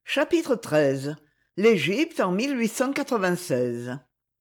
Chapitre XIII. L'Égypte en 1896.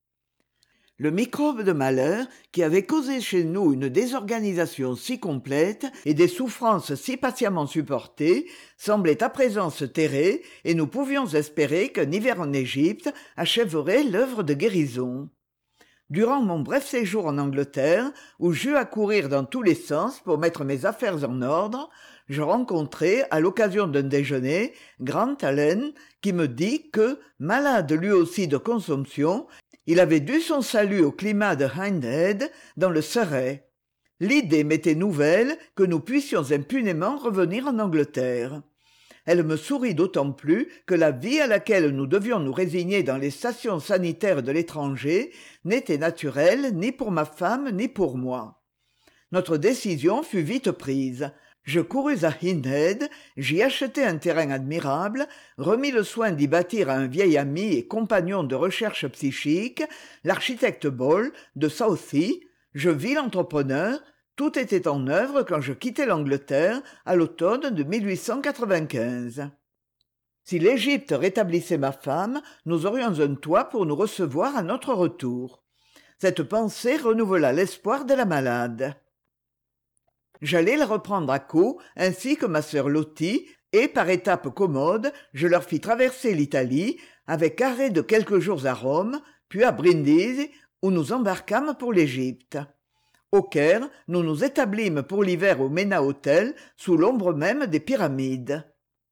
Le microbe de malheur, qui avait causé chez nous une désorganisation si complète et des souffrances si patiemment supportées, semblait à présent se terrer, et nous pouvions espérer qu'un hiver en Égypte achèverait l'œuvre de guérison. Durant mon bref séjour en Angleterre, où j'eus à courir dans tous les sens pour mettre mes affaires en ordre, je rencontrai, à l'occasion d'un déjeuner, Grant Allen, qui me dit que, malade lui aussi de consomption, il avait dû son salut au climat de Hindhead, dans le Surrey. L'idée m'était nouvelle que nous puissions impunément revenir en Angleterre. Elle me sourit d'autant plus que la vie à laquelle nous devions nous résigner dans les stations sanitaires de l'étranger n'était naturelle ni pour ma femme ni pour moi. Notre décision fut vite prise. Je courus à Hindhead, j'y achetai un terrain admirable, remis le soin d'y bâtir à un vieil ami et compagnon de recherche psychique, l'architecte Ball, de Southey. Je vis l'entrepreneur. Tout était en œuvre quand je quittai l'Angleterre à l'automne de 1895. Si l'Égypte rétablissait ma femme, nous aurions un toit pour nous recevoir à notre retour. Cette pensée renouvela l'espoir de la malade. J'allais la reprendre à Caux, ainsi que ma sœur Lottie, et par étapes commodes, je leur fis traverser l'Italie, avec arrêt de quelques jours à Rome, puis à Brindisi, où nous embarquâmes pour l'Égypte. Au Caire, nous nous établîmes pour l'hiver au Mena Hotel, sous l'ombre même des pyramides.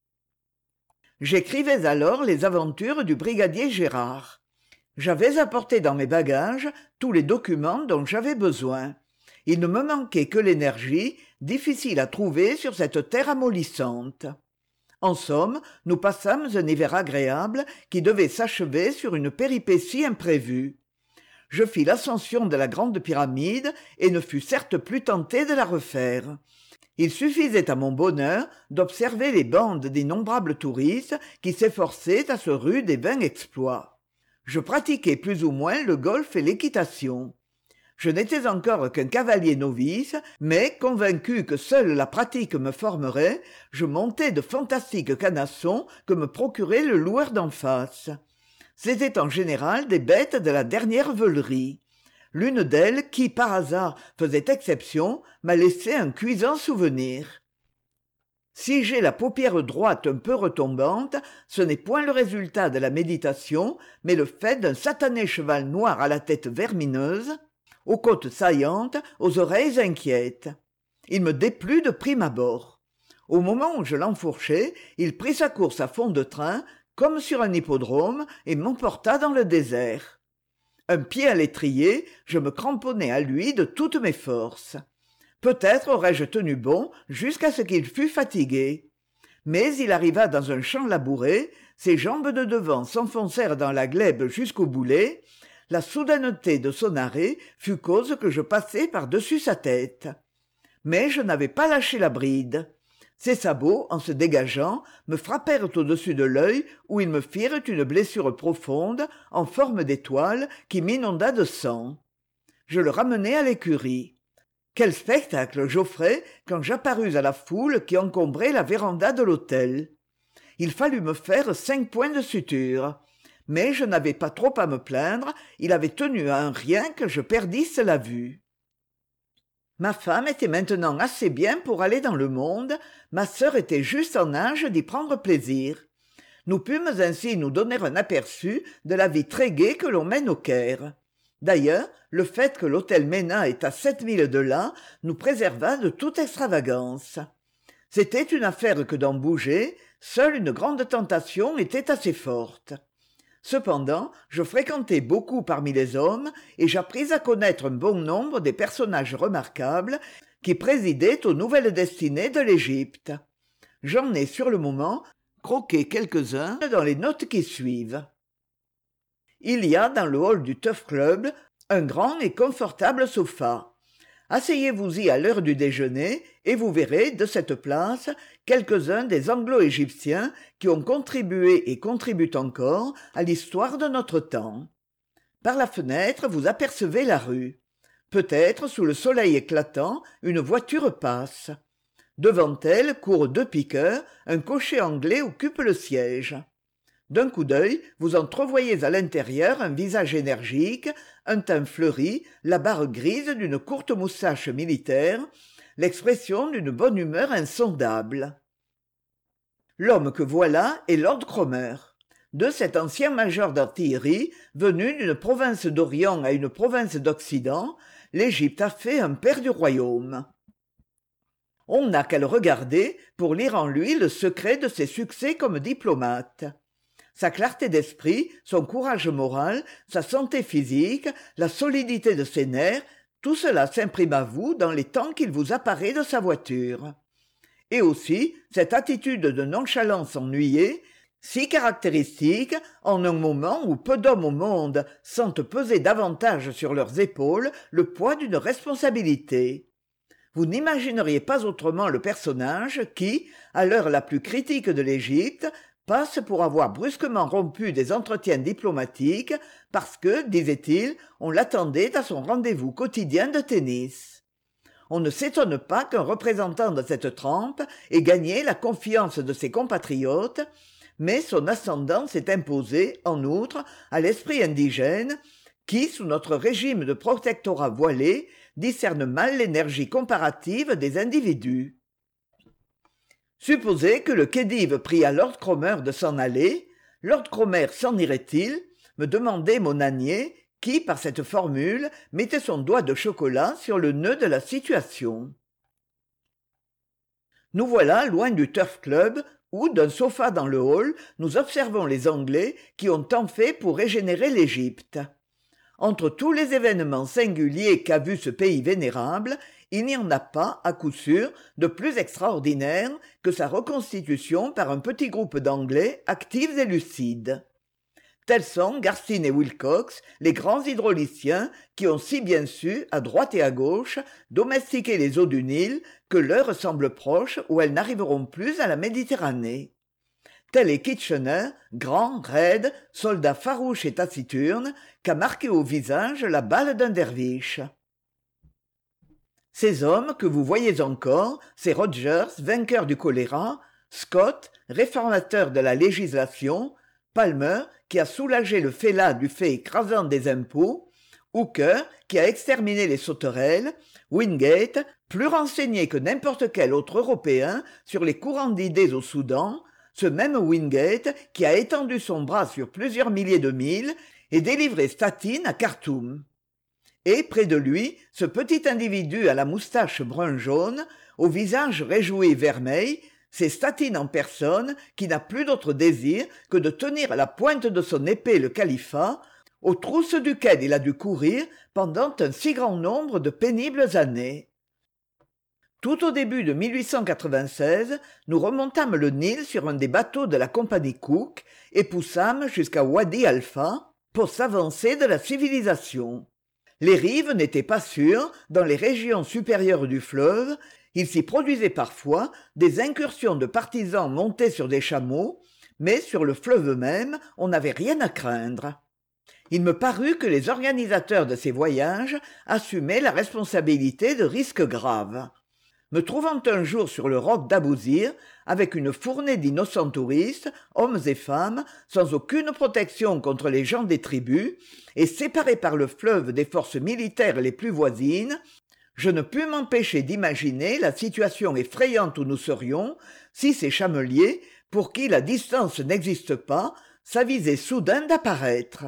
J'écrivais alors les aventures du brigadier Gérard. J'avais apporté dans mes bagages tous les documents dont j'avais besoin. Il ne me manquait que l'énergie, difficile à trouver sur cette terre amollissante. En somme, nous passâmes un hiver agréable qui devait s'achever sur une péripétie imprévue. Je fis l'ascension de la grande pyramide et ne fus certes plus tenté de la refaire. Il suffisait à mon bonheur d'observer les bandes d'innombrables touristes qui s'efforçaient à ce rude et vain exploit. Je pratiquais plus ou moins le golf et l'équitation. Je n'étais encore qu'un cavalier novice, mais, convaincu que seule la pratique me formerait, je montais de fantastiques canassons que me procurait le loueur d'en face. C'étaient en général des bêtes de la dernière veulerie. L'une d'elles, qui par hasard faisait exception, m'a laissé un cuisant souvenir. Si j'ai la paupière droite un peu retombante, ce n'est point le résultat de la méditation, mais le fait d'un satané cheval noir à la tête vermineuse, aux côtes saillantes, aux oreilles inquiètes. Il me déplut de prime abord. Au moment où je l'enfourchai, il prit sa course à fond de train, comme sur un hippodrome, et m'emporta dans le désert. Un pied à l'étrier, je me cramponnai à lui de toutes mes forces. Peut-être aurais-je tenu bon jusqu'à ce qu'il fût fatigué. Mais il arriva dans un champ labouré, ses jambes de devant s'enfoncèrent dans la glèbe jusqu'au boulet. La soudaineté de son arrêt fut cause que je passai par-dessus sa tête. Mais je n'avais pas lâché la bride. Ses sabots, en se dégageant, me frappèrent au-dessus de l'œil où ils me firent une blessure profonde, en forme d'étoile, qui m'inonda de sang. Je le ramenai à l'écurie. Quel spectacle j'offrais quand j'apparus à la foule qui encombrait la véranda de l'hôtel. Il fallut me faire 5 points de suture. Mais je n'avais pas trop à me plaindre, il avait tenu à un rien que je perdisse la vue. Ma femme était maintenant assez bien pour aller dans le monde, ma sœur était juste en âge d'y prendre plaisir. Nous pûmes ainsi nous donner un aperçu de la vie très gaie que l'on mène au Caire. D'ailleurs, le fait que l'hôtel Mena est à 7 milles de là nous préserva de toute extravagance. C'était une affaire que d'en bouger, seule une grande tentation était assez forte. Cependant, je fréquentai beaucoup parmi les hommes et j'appris à connaître un bon nombre des personnages remarquables qui présidaient aux nouvelles destinées de l'Égypte. J'en ai sur le moment croqué quelques-uns dans les notes qui suivent. Il y a dans le hall du Turf Club un grand et confortable sofa. Asseyez-vous-y à l'heure du déjeuner et vous verrez de cette place quelques-uns des anglo-égyptiens qui ont contribué et contribuent encore à l'histoire de notre temps. Par la fenêtre, vous apercevez la rue. Peut-être, sous le soleil éclatant, une voiture passe. Devant elle courent 2 piqueurs, un cocher anglais occupe le siège. D'un coup d'œil, vous entrevoyez à l'intérieur un visage énergique, un teint fleuri, la barre grise d'une courte moustache militaire, l'expression d'une bonne humeur insondable. L'homme que voilà est Lord Cromer. De cet ancien major d'artillerie, venu d'une province d'Orient à une province d'Occident, l'Égypte a fait un père du royaume. On n'a qu'à le regarder pour lire en lui le secret de ses succès comme diplomate. Sa clarté d'esprit, son courage moral, sa santé physique, la solidité de ses nerfs, tout cela s'imprime à vous dans les temps qu'il vous apparaît de sa voiture. Et aussi cette attitude de nonchalance ennuyée, si caractéristique en un moment où peu d'hommes au monde sentent peser davantage sur leurs épaules le poids d'une responsabilité. Vous n'imagineriez pas autrement le personnage qui, à l'heure la plus critique de l'Égypte, passe pour avoir brusquement rompu des entretiens diplomatiques parce que, disait-il, on l'attendait à son rendez-vous quotidien de tennis. On ne s'étonne pas qu'un représentant de cette trempe ait gagné la confiance de ses compatriotes, mais son ascendance est imposée, en outre, à l'esprit indigène, qui, sous notre régime de protectorat voilé, discerne mal l'énergie comparative des individus. Supposez que le khedive prie à Lord Cromer de s'en aller, Lord Cromer s'en irait-il, me demandait mon ânier, qui, par cette formule, mettait son doigt de chocolat sur le nœud de la situation. Nous voilà loin du Turf Club, où, d'un sofa dans le hall, nous observons les Anglais qui ont tant fait pour régénérer l'Égypte. Entre tous les événements singuliers qu'a vu ce pays vénérable, il n'y en a pas, à coup sûr, de plus extraordinaire que sa reconstitution par un petit groupe d'Anglais actifs et lucides. Tels sont Garstine et Wilcox, les grands hydrauliciens qui ont si bien su, à droite et à gauche, domestiquer les eaux du Nil que l'heure semble proche où elles n'arriveront plus à la Méditerranée. Tel est Kitchener, grand, raide, soldat farouche et taciturne, qu'a marqué au visage la balle d'un derviche. Ces hommes que vous voyez encore, c'est Rogers, vainqueur du choléra, Scott, réformateur de la législation, Palmer, qui a soulagé le fellah du fait écrasant des impôts, Hooker, qui a exterminé les sauterelles, Wingate, plus renseigné que n'importe quel autre Européen sur les courants d'idées au Soudan, ce même Wingate qui a étendu son bras sur plusieurs milliers de milles et délivré Statin à Khartoum. Et près de lui, ce petit individu à la moustache brun-jaune, au visage réjoui vermeil, c'est Statin en personne qui n'a plus d'autre désir que de tenir à la pointe de son épée le califat, aux trousses duquel il a dû courir pendant un si grand nombre de pénibles années. Tout au début de 1896, nous remontâmes le Nil sur un des bateaux de la compagnie Cook et poussâmes jusqu'à Wadi Halfa, poste avancé de la civilisation. Les rives n'étaient pas sûres, dans les régions supérieures du fleuve, il s'y produisait parfois des incursions de partisans montés sur des chameaux, mais sur le fleuve même, on n'avait rien à craindre. Il me parut que les organisateurs de ces voyages assumaient la responsabilité de risques graves. Me trouvant un jour sur le roc d'Abousir, avec une fournée d'innocents touristes, hommes et femmes, sans aucune protection contre les gens des tribus, et séparés par le fleuve des forces militaires les plus voisines, je ne pus m'empêcher d'imaginer la situation effrayante où nous serions si ces chameliers, pour qui la distance n'existe pas, s'avisaient soudain d'apparaître.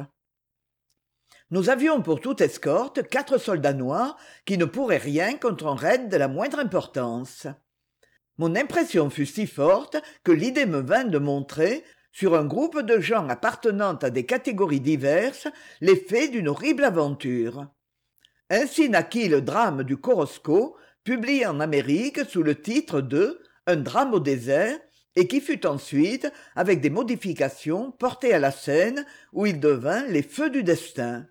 Nous avions pour toute escorte 4 soldats noirs qui ne pourraient rien contre un raid de la moindre importance. Mon impression fut si forte que l'idée me vint de montrer, sur un groupe de gens appartenant à des catégories diverses, les faits d'une horrible aventure. Ainsi naquit le drame du Korosko, publié en Amérique sous le titre de « Un drame au désert », et qui fut ensuite, avec des modifications, porté à la scène où il devint les feux du destin.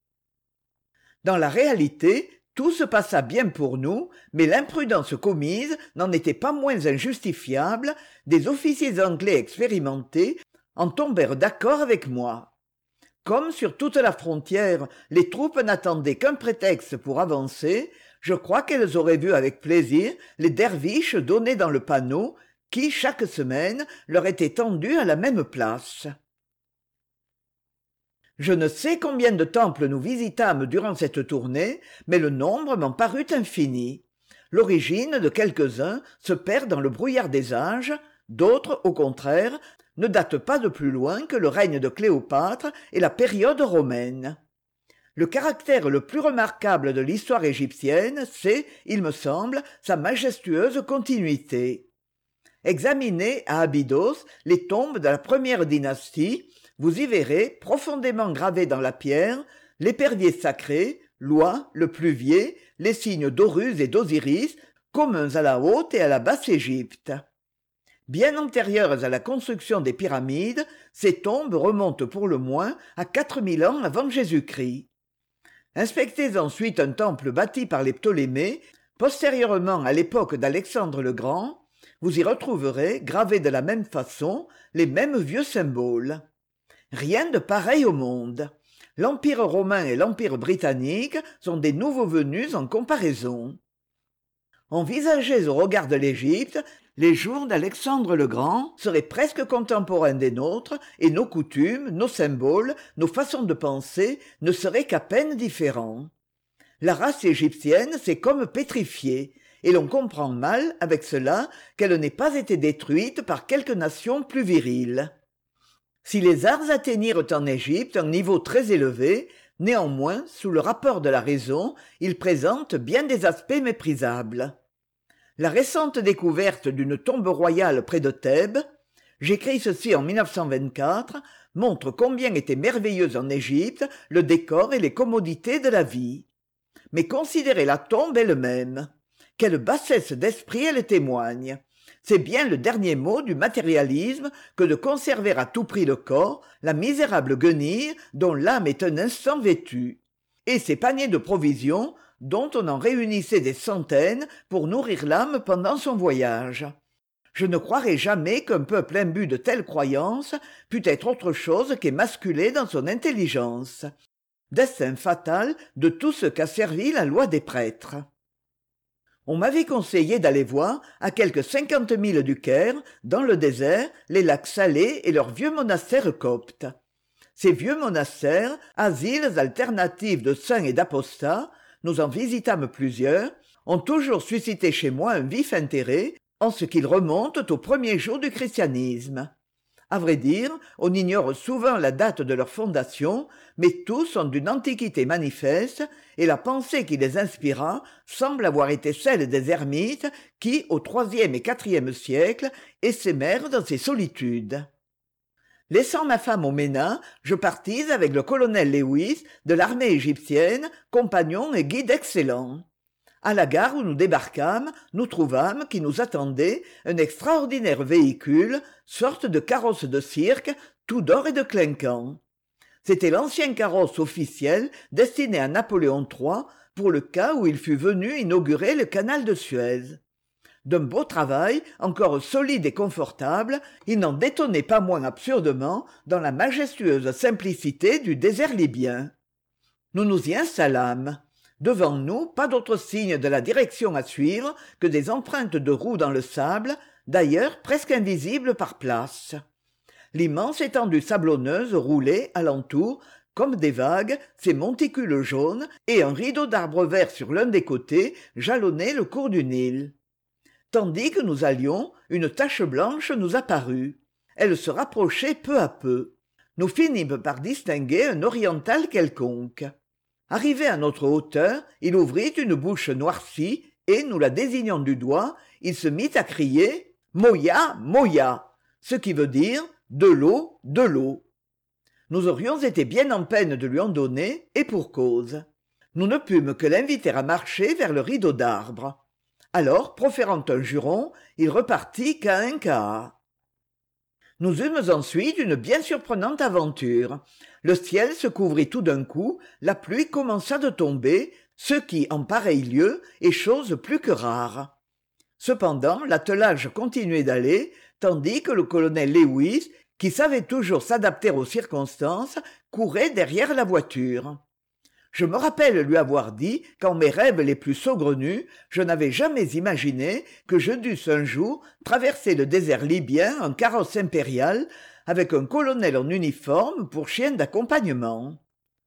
Dans la réalité, tout se passa bien pour nous, mais l'imprudence commise n'en était pas moins injustifiable, des officiers anglais expérimentés en tombèrent d'accord avec moi. Comme sur toute la frontière, les troupes n'attendaient qu'un prétexte pour avancer, Je crois qu'elles auraient vu avec plaisir les derviches donner dans le panneau qui, chaque semaine, leur était tendu à la même place. Je ne sais combien de temples nous visitâmes durant cette tournée, mais le nombre m'en parut infini. L'origine de quelques-uns se perd dans le brouillard des âges, d'autres, au contraire, ne datent pas de plus loin que le règne de Cléopâtre et la période romaine. Le caractère le plus remarquable de l'histoire égyptienne, c'est, il me semble, sa majestueuse continuité. Examinez à Abydos les tombes de la première dynastie, vous y verrez, profondément gravés dans la pierre, l'épervier sacré, l'oie, le pluvier, les signes d'Horus et d'Osiris, communs à la Haute et à la Basse Égypte. Bien antérieures à la construction des pyramides, ces tombes remontent pour le moins à 4000 ans avant Jésus-Christ. Inspectez ensuite un temple bâti par les Ptolémées, postérieurement à l'époque d'Alexandre le Grand, vous y retrouverez, gravés de la même façon, les mêmes vieux symboles. Rien de pareil au monde. L'Empire romain et l'Empire britannique sont des nouveaux venus en comparaison. Envisagés au regard de l'Égypte, les jours d'Alexandre le Grand seraient presque contemporains des nôtres et nos coutumes, nos symboles, nos façons de penser ne seraient qu'à peine différents. La race égyptienne s'est comme pétrifiée, et l'on comprend mal avec cela qu'elle n'ait pas été détruite par quelque nation plus virile. Si les arts atteignirent en Égypte un niveau très élevé, néanmoins, sous le rapport de la raison, ils présentent bien des aspects méprisables. La récente découverte d'une tombe royale près de Thèbes, j'écris ceci en 1924, montre combien était merveilleuse en Égypte le décor et les commodités de la vie. Mais considérez la tombe elle-même. Quelle bassesse d'esprit elle témoigne. C'est bien le dernier mot du matérialisme que de conserver à tout prix le corps, la misérable guenille dont l'âme est un instant vêtue. Et ces paniers de provisions dont on en réunissait des centaines pour nourrir l'âme pendant son voyage. Je ne croirais jamais qu'un peuple imbu de telles croyances pût être autre chose qu'émasculé dans son intelligence. Destin fatal de tout ce qu'a servi la loi des prêtres. On m'avait conseillé d'aller voir, à quelques 50 milles du Caire, dans le désert, les lacs salés et leurs vieux monastères coptes. Ces vieux monastères, asiles alternatifs de saints et d'apostats, nous en visitâmes plusieurs, ont toujours suscité chez moi un vif intérêt, en ce qu'ils remontent aux premiers jours du christianisme. À vrai dire, on ignore souvent la date de leur fondation, mais tous sont d'une antiquité manifeste, et la pensée qui les inspira semble avoir été celle des ermites qui, au IIIe et IVe siècle, essaimèrent dans ces solitudes. Laissant ma femme au Ménat, je partis avec le colonel Lewis de l'armée égyptienne, compagnon et guide excellent. À la gare où nous débarquâmes, nous trouvâmes qui nous attendait un extraordinaire véhicule, sorte de carrosse de cirque, tout d'or et de clinquant. C'était l'ancien carrosse officiel destiné à Napoléon III pour le cas où il fût venu inaugurer le canal de Suez. D'un beau travail, encore solide et confortable, il n'en détonnait pas moins absurdement dans la majestueuse simplicité du désert libyen. Nous nous y installâmes. Devant nous, pas d'autre signe de la direction à suivre que des empreintes de roues dans le sable, d'ailleurs presque invisibles par places. L'immense étendue sablonneuse roulait, alentour, comme des vagues, ses monticules jaunes, et un rideau d'arbres verts sur l'un des côtés jalonnait le cours du Nil. Tandis que nous allions, une tache blanche nous apparut. Elle se rapprochait peu à peu. Nous finîmes par distinguer un oriental quelconque. Arrivé à notre hauteur, il ouvrit une bouche noircie et, nous la désignant du doigt, il se mit à crier « Moya, Moya !» ce qui veut dire « de l'eau, de l'eau ». Nous aurions été bien en peine de lui en donner, et pour cause. Nous ne pûmes que l'inviter à marcher vers le rideau d'arbres. Alors, proférant un juron, il repartit cahin-caha. Nous eûmes ensuite une bien surprenante aventure. Le ciel se couvrit tout d'un coup, la pluie commença de tomber, ce qui, en pareil lieu, est chose plus que rare. Cependant, l'attelage continuait d'aller, tandis que le colonel Lewis, qui savait toujours s'adapter aux circonstances, courait derrière la voiture. Je me rappelle lui avoir dit qu'en mes rêves les plus saugrenus, je n'avais jamais imaginé que je dusse un jour traverser le désert libyen en carrosse impériale avec un colonel en uniforme pour chien d'accompagnement.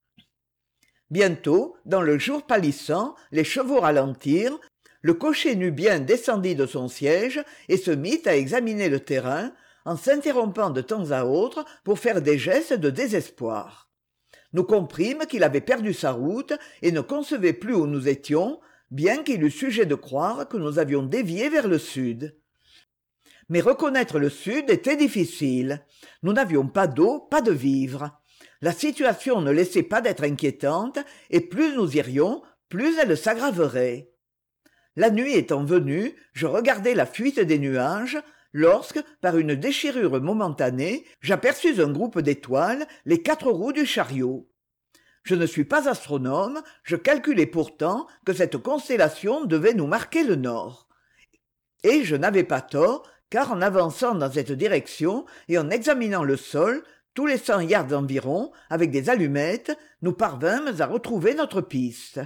Bientôt, dans le jour pâlissant, les chevaux ralentirent, le cocher nubien descendit de son siège et se mit à examiner le terrain, en s'interrompant de temps à autre pour faire des gestes de désespoir. Nous comprîmes qu'il avait perdu sa route et ne concevait plus où nous étions, bien qu'il eût sujet de croire que nous avions dévié vers le sud. Mais reconnaître le sud était difficile. Nous n'avions pas d'eau, pas de vivres. La situation ne laissait pas d'être inquiétante, et plus nous irions, plus elle s'aggraverait. La nuit étant venue, je regardais la fuite des nuages, lorsque, par une déchirure momentanée, j'aperçus un groupe d'étoiles, les 4 roues du chariot. Je ne suis pas astronome, je calculais pourtant que cette constellation devait nous marquer le nord. Et je n'avais pas tort, car en avançant dans cette direction et en examinant le sol, tous les 100 yards environ, avec des allumettes, nous parvînmes à retrouver notre piste.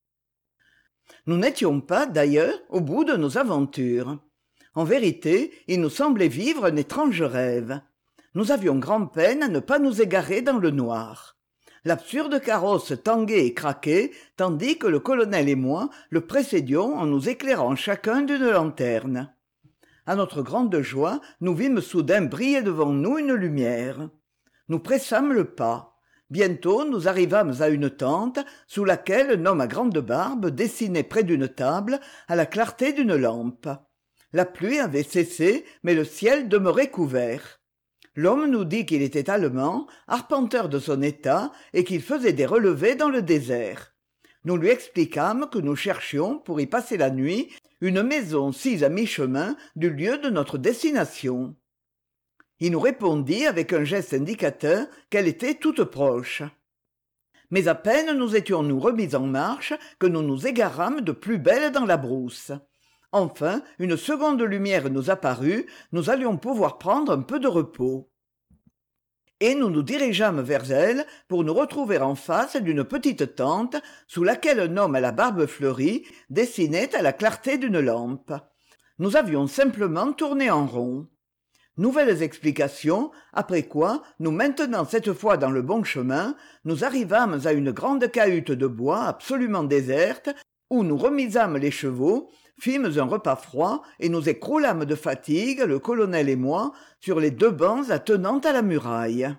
Nous n'étions pas, d'ailleurs, au bout de nos aventures. En vérité, il nous semblait vivre un étrange rêve. Nous avions grand-peine à ne pas nous égarer dans le noir. L'absurde carrosse tanguait et craquait, tandis que le colonel et moi le précédions en nous éclairant chacun d'une lanterne. À notre grande joie, nous vîmes soudain briller devant nous une lumière. Nous pressâmes le pas. Bientôt, nous arrivâmes à une tente, sous laquelle un homme à grande barbe dessinait près d'une table, à la clarté d'une lampe. La pluie avait cessé, mais le ciel demeurait couvert. L'homme nous dit qu'il était allemand, arpenteur de son état, et qu'il faisait des relevés dans le désert. Nous lui expliquâmes que nous cherchions, pour y passer la nuit, une maison sise à mi-chemin du lieu de notre destination. Il nous répondit avec un geste indicateur qu'elle était toute proche. Mais à peine nous étions-nous remis en marche que nous nous égarâmes de plus belle dans la brousse. Enfin, une seconde lumière nous apparut, nous allions pouvoir prendre un peu de repos. Et nous nous dirigeâmes vers elle pour nous retrouver en face d'une petite tente sous laquelle un homme à la barbe fleurie dessinait à la clarté d'une lampe. Nous avions simplement tourné en rond. Nouvelles explications, après quoi, nous maintenant cette fois dans le bon chemin, nous arrivâmes à une grande cahute de bois absolument déserte, où nous remisâmes les chevaux, fîmes un repas froid et nous écroulâmes de fatigue, le colonel et moi, sur les 2 bancs attenant à la muraille.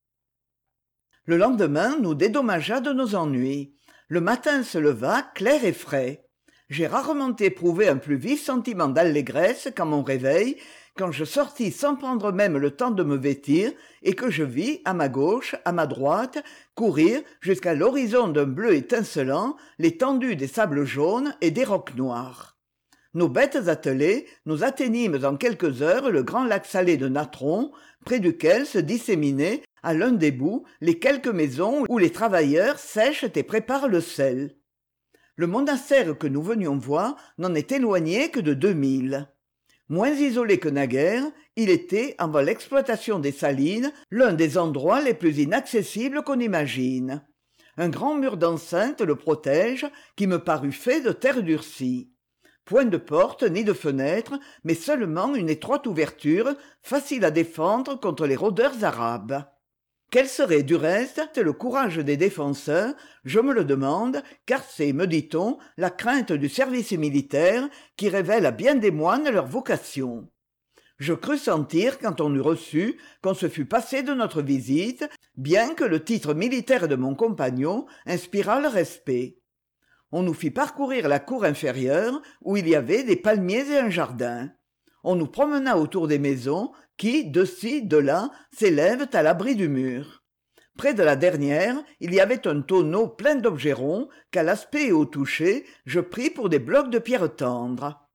Le lendemain nous dédommagea de nos ennuis. Le matin se leva clair et frais. J'ai rarement éprouvé un plus vif sentiment d'allégresse qu'à mon réveil, quand je sortis sans prendre même le temps de me vêtir et que je vis, à ma gauche, à ma droite, courir jusqu'à l'horizon d'un bleu étincelant l'étendue des sables jaunes et des rocs noirs. Nos bêtes attelées, nous atteignîmes en quelques heures le grand lac salé de Natron, près duquel se disséminaient, à l'un des bouts, les quelques maisons où les travailleurs sèchent et préparent le sel. Le monastère que nous venions voir n'en est éloigné que de 2000. Moins isolé que naguère, il était, avant l'exploitation des salines, l'un des endroits les plus inaccessibles qu'on imagine. Un grand mur d'enceinte le protège, qui me parut fait de terre durcie. Point de porte ni de fenêtre, mais seulement une étroite ouverture, facile à défendre contre les rôdeurs arabes. Quel serait du reste le courage des défenseurs, je me le demande, car c'est, me dit-on, la crainte du service militaire qui révèle à bien des moines leur vocation. Je crus sentir, quand on eut reçu, qu'on se fût passé de notre visite, bien que le titre militaire de mon compagnon inspirât le respect. On nous fit parcourir la cour inférieure, où il y avait des palmiers et un jardin. On nous promena autour des maisons, qui, de ci, de là, s'élèvent à l'abri du mur. Près de la dernière, il y avait un tonneau plein d'objets ronds qu'à l'aspect et au toucher, je pris pour des blocs de pierre tendre.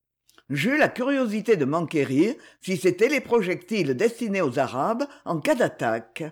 J'eus la curiosité de m'enquérir si c'étaient les projectiles destinés aux Arabes en cas d'attaque.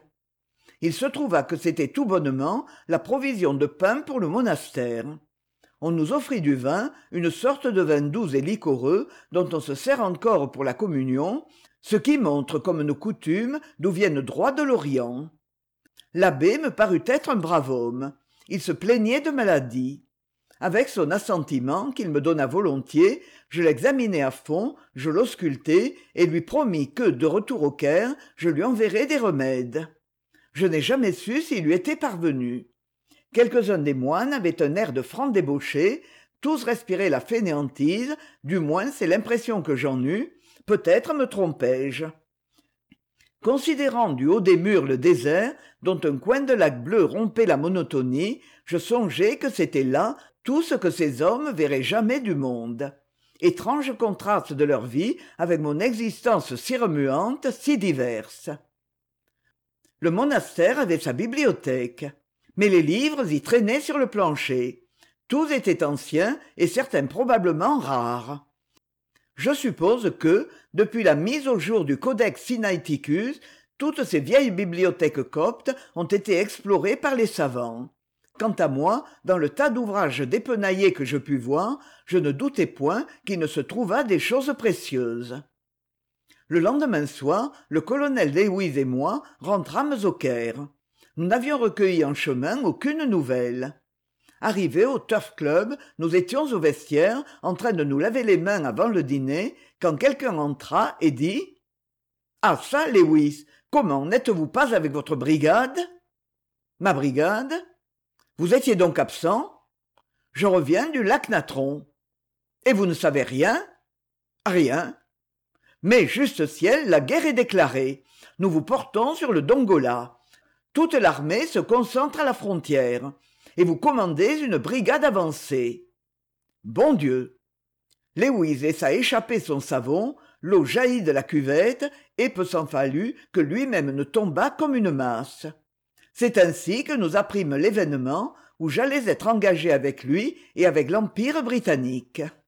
Il se trouva que c'était tout bonnement la provision de pain pour le monastère. On nous offrit du vin, une sorte de vin doux et liquoreux dont on se sert encore pour la communion, ce qui montre comme nos coutumes nous viennent droit de l'Orient. L'abbé me parut être un brave homme. Il se plaignait de maladie. Avec son assentiment, qu'il me donna volontiers, je l'examinai à fond, je l'auscultai et lui promis que, de retour au Caire, je lui enverrais des remèdes. Je n'ai jamais su s'il lui était parvenu. Quelques-uns des moines avaient un air de franc débauché, tous respiraient la fainéantise, du moins c'est l'impression que j'en eus, peut-être me trompais-je. Considérant du haut des murs le désert, dont un coin de lac bleu rompait la monotonie, je songeais que c'était là tout ce que ces hommes verraient jamais du monde. Étrange contraste de leur vie avec mon existence si remuante, si diverse. Le monastère avait sa bibliothèque, mais les livres y traînaient sur le plancher. Tous étaient anciens et certains probablement rares. Je suppose que, depuis la mise au jour du Codex Sinaiticus, toutes ces vieilles bibliothèques coptes ont été explorées par les savants. Quant à moi, dans le tas d'ouvrages dépenaillés que je pus voir, je ne doutais point qu'il ne se trouvât des choses précieuses. Le lendemain soir, le colonel Lewis et moi rentrâmes au Caire. Nous n'avions recueilli en chemin aucune nouvelle. Arrivés au Turf Club, nous étions au vestiaire, en train de nous laver les mains avant le dîner, quand quelqu'un entra et dit « Ah ça, Lewis, comment n'êtes-vous pas avec votre brigade ?»« Ma brigade ? Vous étiez donc absent ? Je reviens du lac Natron. Et vous ne savez rien ? Rien. Mais, juste ciel, la guerre est déclarée. Nous vous portons sur le Dongola. Toute l'armée se concentre à la frontière. Et vous commandez une brigade avancée. Bon Dieu ! Lewis laissa échapper son savon, l'eau jaillit de la cuvette, et peu s'en fallut que lui-même ne tombât comme une masse. C'est ainsi que nous apprîmes l'événement où j'allais être engagé avec lui et avec l'Empire britannique.